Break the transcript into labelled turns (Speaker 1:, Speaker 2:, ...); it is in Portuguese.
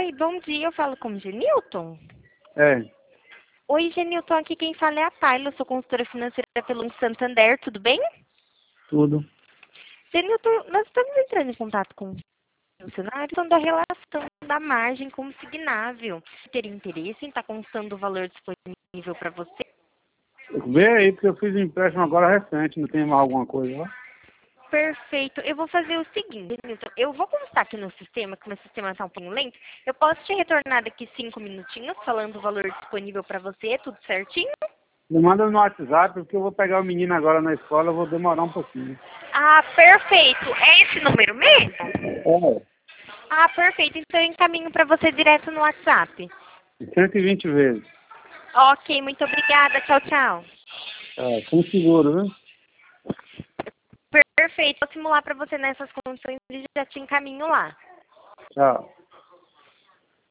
Speaker 1: Oi, bom dia. Eu falo com o Genilton.
Speaker 2: É,
Speaker 1: Oi, Genilton. Aqui quem fala é a Tayla. Eu sou consultora financeira pelo Santander. Tudo bem?
Speaker 2: tudo.
Speaker 1: Genilton, nós estamos entrando em contato com o funcionário da relação da margem consignável. Teria interesse em estar constando o valor disponível para você?
Speaker 2: Vê aí, porque eu fiz um empréstimo agora recente, não tem mais alguma coisa lá?
Speaker 1: Perfeito. Eu vou fazer o seguinte, Genilton. Eu vou constar aqui no sistema, que o meu sistema está um pouco lento. Eu posso te retornar daqui 5 minutinhos, falando o valor disponível para você, tudo certinho?
Speaker 2: Me manda no WhatsApp, porque eu vou pegar o menino agora na escola, eu vou demorar um pouquinho.
Speaker 1: Ah, perfeito. É esse número mesmo?
Speaker 2: É,
Speaker 1: Ah, perfeito. Então eu encaminho para você direto no WhatsApp.
Speaker 2: 120 vezes.
Speaker 1: Ok, muito obrigada. Tchau, tchau.
Speaker 2: É, com seguro, viu?
Speaker 1: Perfeito. Vou simular para você nessas condições e já te encaminho lá.
Speaker 2: Tchau.